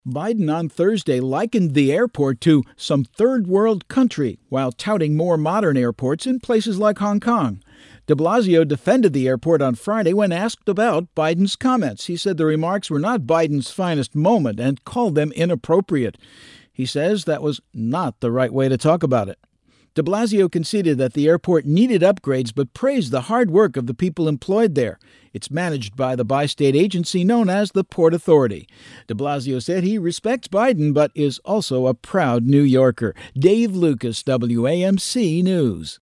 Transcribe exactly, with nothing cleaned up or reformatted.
Biden on Thursday likened the airport to some third world country while touting more modern airports in places like Hong Kong. De Blasio defended the airport on Friday when asked about Biden's comments. He said the remarks were not Biden's finest moment and called them inappropriate. He says that was not the right way to talk about it. De Blasio conceded that the airport needed upgrades but praised the hard work of the people employed there. It's managed by the bi-state agency known as the Port Authority. De Blasio said he respects Biden but is also a proud New Yorker. Dave Lucas, W A M C News.